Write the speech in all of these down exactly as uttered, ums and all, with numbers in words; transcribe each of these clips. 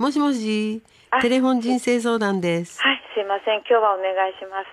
もしもし、テレフォン人生相談です。 はい、すいません。今日はお願いします。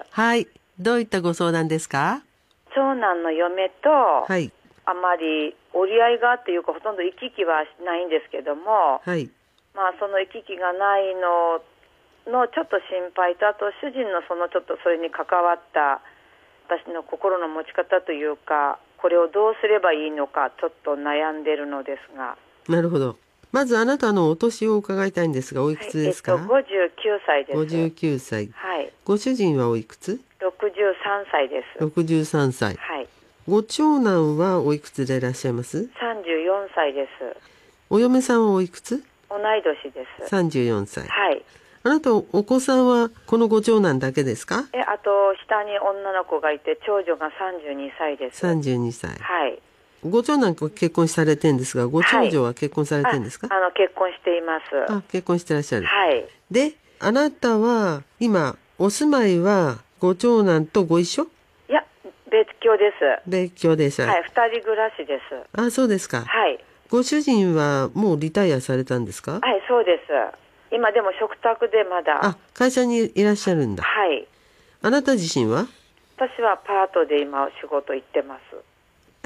はい、どういったご相談ですか？ 長男の嫁と、はい、あまり折り合いがっていうかほとんど行き来はないんですけども、 はい、 まあその行き来がないののちょっと心配と、あと主人のそのちょっとそれに関わった私の心の持ち方というか、これをどうすればいいのかちょっと悩んでるのですが。 なるほど。まずあなたのお年を伺いたいんですが、おいくつですか？ はい、えっと、ごじゅうきゅうさいです。 ごじゅうきゅうさい。 はい。 ご主人はおいくつ？ ろくじゅうさんさいです。 ろくじゅうさんさい。 はい。 ご長男はおいくつでいらっしゃいます？ さんじゅうよんさいです。 お嫁さんはおいくつ？ 同い年です。 さんじゅうよんさい。 はい。 あなたお子さんはこのご長男だけですか？ え、あと下に女の子がいて、長女がさんじゅうにさいです。 さんじゅうにさい。 はい。 ご長男結婚されてんですが、ご長女は結婚されてんですか？ はい、あ, あの結婚しています。 あ、結婚してらっしゃる。 はい。 で、あなたは今お住まいはご長男とご一緒？ いや、別居です。 別居です。 はい、二人暮らしです。 あ、そうですか。 はい。 ご主人はもうリタイアされたんですか？ はい、そうです。今でも食卓でまだ。 あ、会社にいらっしゃるんだ。 はい。 あなた自身は？ 私はパートで今仕事行ってます。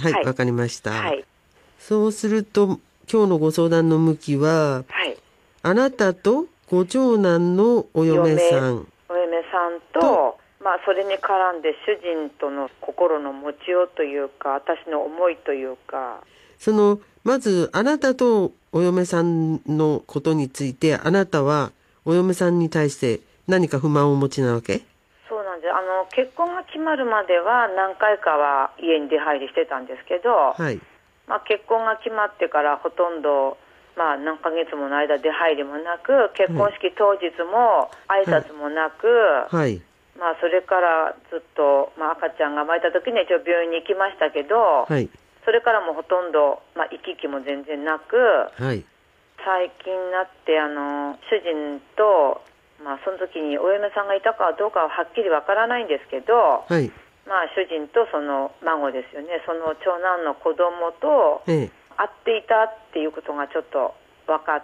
はい、わ、はい、かりました。 はい。 そうすると今日のご相談の向きは、 はい、 あなたとご長男のお嫁さん、 お嫁さんと、まあそれに絡んで主人との心の持ちようというか、私の思いというか、 そのまずあなたとお嫁さんのことについて、あなたはお嫁さんに対して何か不満をお持ちなわけ？ そうなんです。あの結婚が決まるまでは何回かは家に出入りしてたんですけど、 はい、 まあ、結婚が決まってからほとんど、まあ、何ヶ月もの間出入りもなく、結婚式当日も挨拶もなく、 はい、 まあ、それからずっと、まあ、赤ちゃんが生まれた時には一応病院に行きましたけど、 はい、 それからもほとんど、まあ、行き来も全然なく、 はい、 最近になってあの主人と、まあ、その時にお嫁さんがいたかどうかははっきりわからないんですけど、 はい、 まあ、主人とその孫ですよね、その長男の子供と会っていたっていうことがちょっと分かって、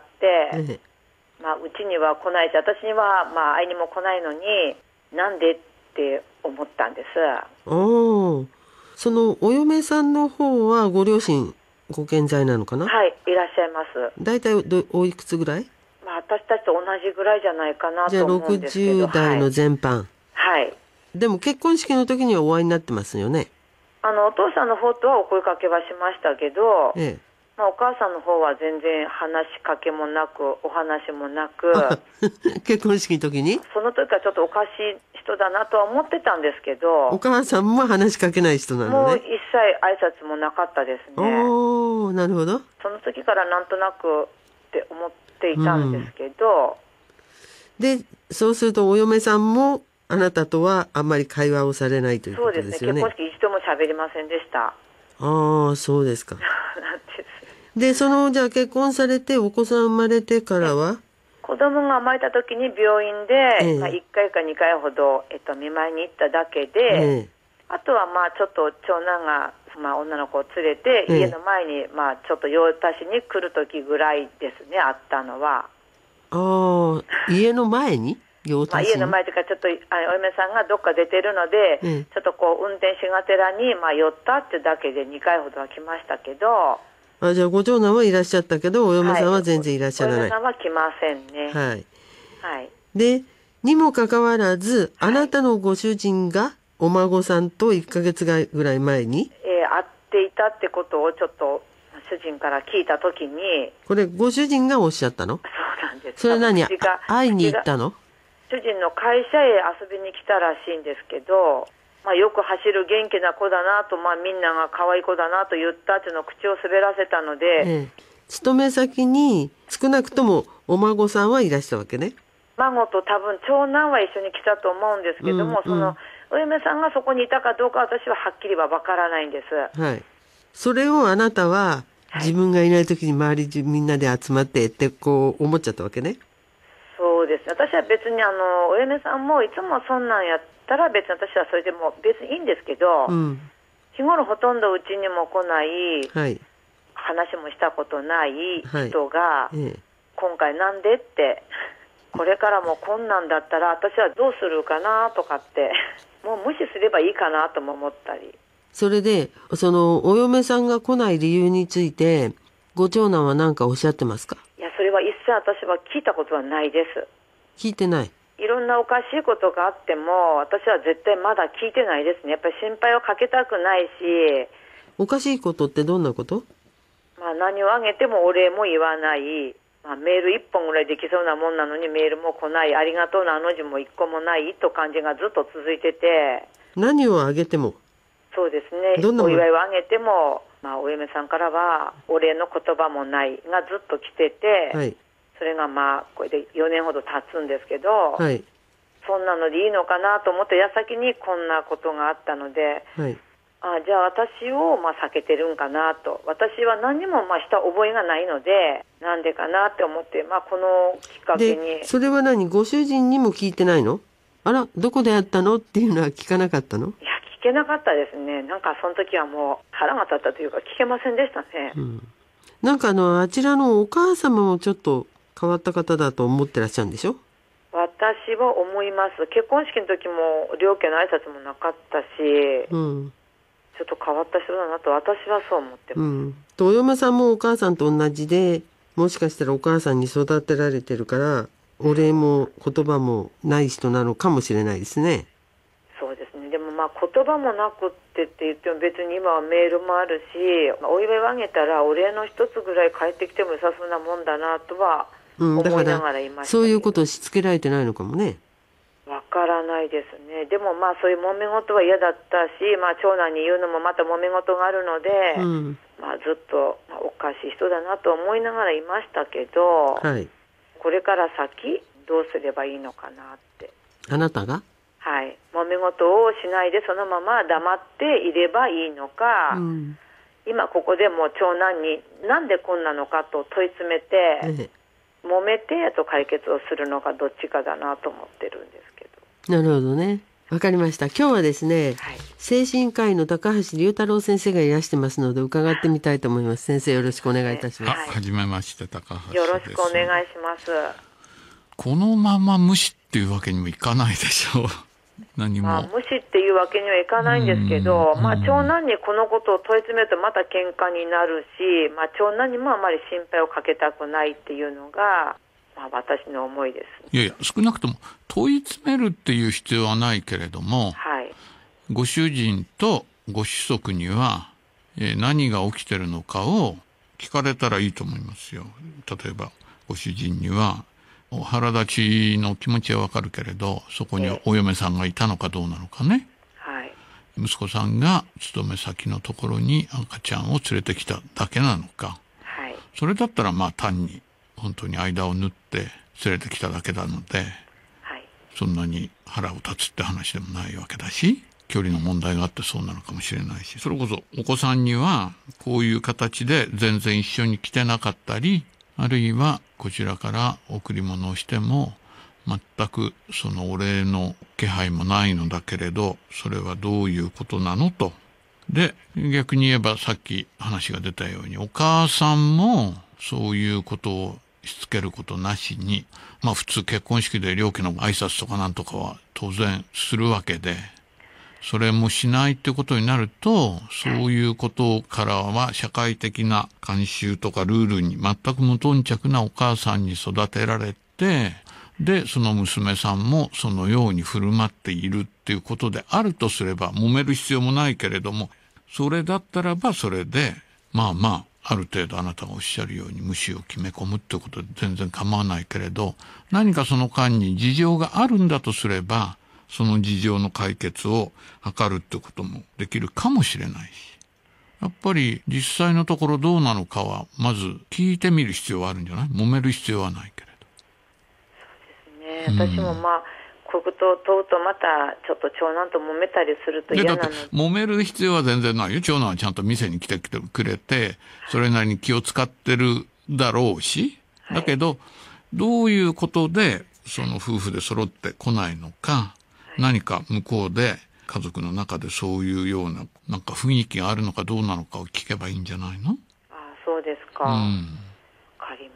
ええ、まあ、うちには来ないし、私にはまあ会いにも来ないのになんでって思ったんです。 おー、そのお嫁さんの方はご両親ご健在なのかな？ はい、いらっしゃいます。 だいたいどおいくつぐらい？ まあ、私たちと同じぐらいじゃないかなと思うんですけど。 じゃあろくじゅう代の全般。 はい、はい。 でも結婚式の時にはお会いになってますよね？ あのお父さんの方とはお声かけはしましたけど、ええ、まあ、お母さんの方は全然話しかけもなくお話もなく結婚式の時にその時はちょっとおかしい人だなとは思ってたんですけど、 お母さんも話しかけない人なのね。 もう一切挨拶もなかったですね。 おー、なるほど。 その時からなんとなくって思っていたんですけど、 うん、でそうするとお嫁さんもあなたとはあんまり会話をされないということですよね。 そうですね、結婚式一度も喋りませんでした。 ああ、そうですか。で、そのじゃあ結婚されてお子さん生まれてからは、 子供が生まれた時に病院で、ええ、まあ、いっかいかにかいほど、えっと、見舞いに行っただけで、ええ、あとはまあちょっと長男が、まあ、女の子を連れて、ええ、家の前に、まあ、ちょっと用足しに来る時ぐらいですね、あったのは。 ああ、家の前にまあ、家の前というかちょっとあお嫁さんがどっか出てるので、うん、ちょっとこう運転しがてらに、まあ、寄ったってだけでにかいほどは来ましたけど。 あ、じゃあご長男はいらっしゃったけどお嫁さんは全然いらっしゃらない。 はい、お嫁さんは来ませんね。 はい、 はい、 でにもかかわらずあなたのご主人がお孫さんといっかげつぐらい前に、 えー、会っていたってことをちょっと主人から聞いたときに。 これご主人がおっしゃったの？ そうなんです。 それ何、会いに行ったの？ 主人の会社へ遊びに来たらしいんですけど、まあ、よく走る元気な子だなと、まあ、みんなが可愛い子だなと言ったっていうのを口を滑らせたので、 ええ、勤め先に少なくともお孫さんはいらしたわけね。 孫と多分長男は一緒に来たと思うんですけども、うんうん、そのお嫁さんがそこにいたかどうか私ははっきりは分からないんです。 はい、それをあなたは自分がいない時に周りみんなで集まってってこう思っちゃったわけね。 そうです。私は別にあのお嫁さんもいつもそんなんやったら別に私はそれでも別にいいんですけど、うん、日頃ほとんどうちにも来ない、はい、話もしたことない人が、はい、ええ、 今回なんでって、これからもこんなんだったら私はどうするかなとかってもう無視すればいいかなとも思ったり。 それでそのお嫁さんが来ない理由についてご長男は何かおっしゃってますか？ いや、それは一切私は聞いたことはないです。 聞いてない。 いろんなおかしいことがあっても私は絶対まだ聞いてないですね。やっぱり心配をかけたくないし。 おかしいことってどんなこと？ まあ、何をあげてもお礼も言わない、まあ、メールいっぽんぐらいできそうなもんなのにメールも来ない、ありがとうのあの字もいっこもないと感じがずっと続いてて。何をあげても？ そうですね。 どんなお祝いをあげても、まあ、お嫁さんからはお礼の言葉もないがずっと来てて、はい、それがまあこれでよねんほど経つんですけど、はい、そんなのでいいのかなと思って矢先にこんなことがあったので、はい、あじゃあ私をまあ避けてるんかなと。私は何にもまあした覚えがないのでなんでかなって思って、まあ、このきっかけに。 でそれは何、ご主人にも聞いてないの？あらどこでやったのっていうのは聞かなかったの？ いや聞けなかったですね。なんかその時はもう腹が立ったというか聞けませんでしたね、 うん、なんかあのあちらのお母様もちょっと変わった方だと思ってらっしゃるんでしょ？ 私は思います。結婚式の時も両家の挨拶もなかったし、うん、ちょっと変わった人だなと私はそう思ってます、うん、 とお嫁さんもお母さんと同じで、もしかしたらお母さんに育てられてるからお礼も言葉もない人なのかもしれないですね。 そうですね。でもまあ言葉もなくってって言っても別に今はメールもあるし、お祝いをあげたらお礼の一つぐらい返ってきても良さそうなもんだなとは思いながらいました、 うん、そういうことをしつけられてないのかもね。 わからないですね。でもまあそういう揉め事は嫌だったし、まあ、長男に言うのもまた揉め事があるので、うん、まあ、ずっとおかしい人だなと思いながらいましたけど、はい、これから先どうすればいいのかなって。 あなたが？ はい、揉め事をしないでそのまま黙っていればいいのか、うん、今ここでも長男になんでこんなのかと問い詰めて、うん、揉めてと解決をするのかどっちかだなと思ってるんですけど。 なるほどね、わかりました。今日はですね、はい、精神科医の高橋龍太郎先生がいらしてますので伺ってみたいと思います。先生よろしくお願いいたします。 はい、はじめまして高橋です。 よろしくお願いします。 このまま無視っていうわけにもいかないでしょう。何も、 まあ、無視っていうわけにはいかないんですけど、まあ、長男にこのことを問い詰めるとまた喧嘩になるし、まあ、長男にもあまり心配をかけたくないっていうのが、まあ、私の思いです。 いやいや、少なくとも問い詰めるっていう必要はないけれども、はい、ご主人とご子息には、えー、何が起きてるのかを聞かれたらいいと思いますよ。例えばご主人にはお腹立ちの気持ちはわかるけれど、そこにお嫁さんがいたのかどうなのかね、はい、息子さんが勤め先のところに赤ちゃんを連れてきただけなのか、はい、それだったらまあ単に本当に間を縫って連れてきただけなので、はい、そんなに腹を立つって話でもないわけだし、距離の問題があってそうなのかもしれないし、それこそお子さんにはこういう形で全然一緒に来てなかったり、あるいはこちらから贈り物をしても全くそのお礼の気配もないのだけれど、それはどういうことなのと。で、逆に言えばさっき話が出たようにお母さんもそういうことをしつけることなしに、まあ普通結婚式で両家の挨拶とかなんとかは当然するわけで、それもしないってことになると、そういうことからは社会的な慣習とかルールに全く無頓着なお母さんに育てられて、で、その娘さんもそのように振る舞っているっていうことであるとすれば、揉める必要もないけれども、それだったらばそれで、まあまあ、ある程度あなたがおっしゃるように無視を決め込むってことで全然構わないけれど、何かその間に事情があるんだとすれば、その事情の解決を図るってこともできるかもしれないし、やっぱり実際のところどうなのかはまず聞いてみる必要はあるんじゃない？揉める必要はないけれど。そうですね。私もまあ、こういうことを問うとまたちょっと長男と揉めたりすると嫌なので。だって揉める必要は全然ないよ。長男はちゃんと店に来てくれて、それなりに気を使ってるだろうし、だけど、はい、どういうことでその夫婦で揃ってこないのか、何か向こうで家族の中でそういうようななんか雰囲気があるのかどうなのかを聞けばいいんじゃないの？ ああ、そうですか。うん。わかりました。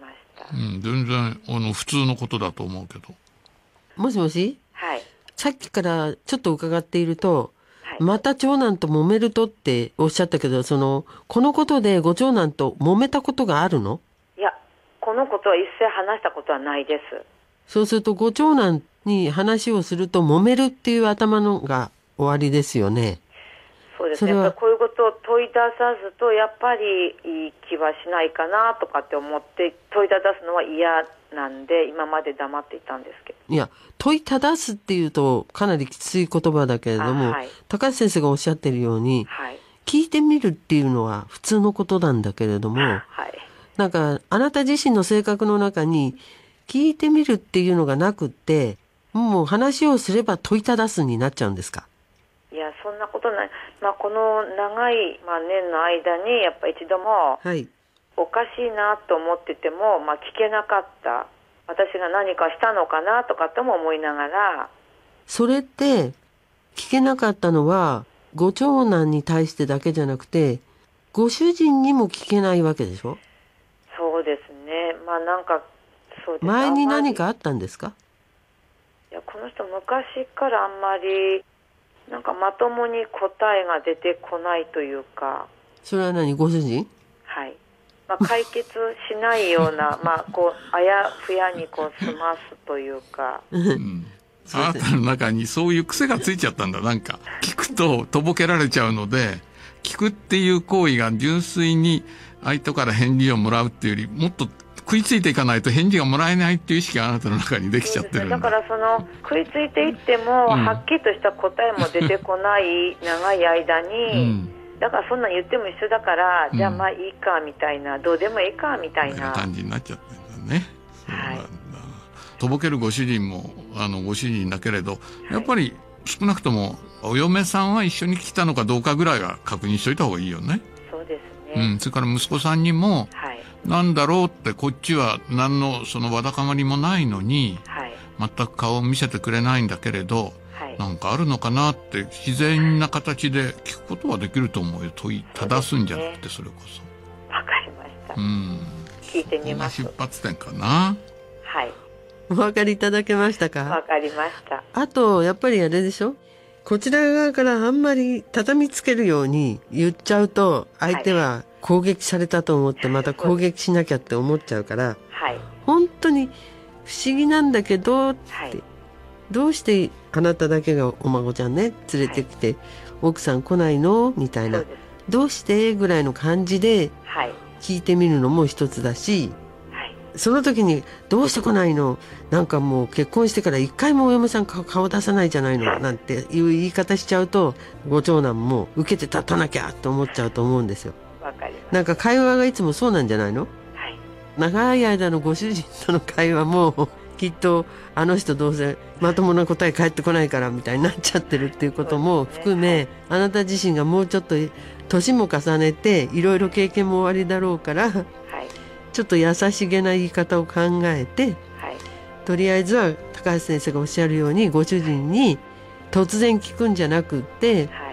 うん、全然あの普通のことだと思うけど。 もしもし、 はい、 さっきからちょっと伺っていると、はい、また長男と揉めるとっておっしゃったけど、そのこのことでご長男と揉めたことがあるの？ いや、このことは一切話したことはないです。 そうするとご長男に話をすると揉めるっていう頭のが終わりですよね。 そうですね。やっぱりこういうことを問い出さずとやっぱりいい気はしないかなとかって思って問いただすのは嫌なんで今まで黙っていたんですけど。 いや、問いただすっていうとかなりきつい言葉だけれども、はい、高橋先生がおっしゃってるように、はい、聞いてみるっていうのは普通のことなんだけれども、はい、なんかあなた自身の性格の中に聞いてみるっていうのがなくってもう話をすれば問いただすになっちゃうんですか？ いや、そんなことない。まあ、この長い、まあ、年の間にやっぱ一度もおかしいなと思ってても、まあ、聞けなかった。私が何かしたのかなとかとも思いながら。 それって聞けなかったのはご長男に対してだけじゃなくてご主人にも聞けないわけでしょ？ そうですね。まあなんかそうです。 前に何かあったんですか？ いや、この人昔からあんまりなんかまともに答えが出てこないというか。 それは何、ご主人？ はい。まあ、解決しないようなまあこうあやふやにこう済ますというか。うん、 あなたの中にそういう癖がついちゃったんだ。なんか聞くととぼけられちゃうので、聞くっていう行為が純粋に相手から返事をもらうっていうよりもっと食いついていかないと返事がもらえないっていう意識があなたの中にできちゃってるんだ。 だからその食いついていっても、うん、はっきりとした答えも出てこない長い間に、うん、だからそんなん言っても一緒だから、うん、じゃあまあいいかみたいな、どうでもいいかみたいな感じになっちゃってるんだね。 はい。 とぼけるご主人もあのご主人だけれど、やっぱり少なくともお嫁さんは一緒に来たのかどうかぐらいは確認しといた方がいいよね。 そうですね。うん。それから息子さんにも、はい、なんだろうってこっちは何のそのわだかまりもないのに、はい、全く顔を見せてくれないんだけれど、はい、なんかあるのかなって自然な形で聞くことはできると思うよ。問いただすんじゃなくて、それこそ。 わかりました。 うん。 聞いてみます。 出発点かな。 はい。 お分かりいただけましたか？ わかりました。 あとやっぱりあれでしょ、こちら側からあんまり畳みつけるように言っちゃうと相手は攻撃されたと思ってまた攻撃しなきゃって思っちゃうから、はい、本当に不思議なんだけどって、はい、どうしてあなただけがお孫ちゃんね連れてきて、はい、奥さん来ないのみたいな、どうしてぐらいの感じで聞いてみるのも一つだし、その時にどうして来ないの、なんかもう結婚してから一回もお嫁さん顔出さないじゃないのなんていう言い方しちゃうとご長男も受けて立たなきゃと思っちゃうと思うんですよ。 わかります。 なんか会話がいつもそうなんじゃないの？はい、長い間のご主人との会話もきっとあの人どうせまともな答え返ってこないからみたいになっちゃってるっていうことも含め、ね、はい、あなた自身がもうちょっと年も重ねていろいろ経験もおありだろうから、はい、ちょっと優しげな言い方を考えて、はい、とりあえずは高橋先生がおっしゃるようにご主人に突然聞くんじゃなくって、はい、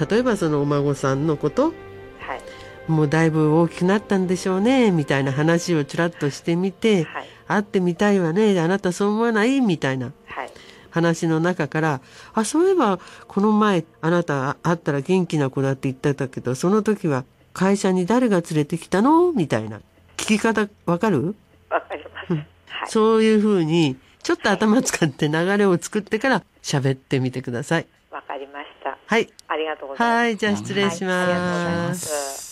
例えばそのお孫さんのこと、はい、もうだいぶ大きくなったんでしょうねみたいな話をちらっとしてみて、はい、会ってみたいわね、あなたそう思わないみたいな話の中から、あ、そういえばこの前あなた会ったら元気な子だって言ってたけどその時は会社に誰が連れてきたのみたいな聞き方わかる？ わかります、うん、はい、 そういうふうにちょっと頭使って流れを作ってから喋ってみてください。 わかりました。 はい、 ありがとうございます。 はい、じゃあ失礼します。 はい、ありがとうございます。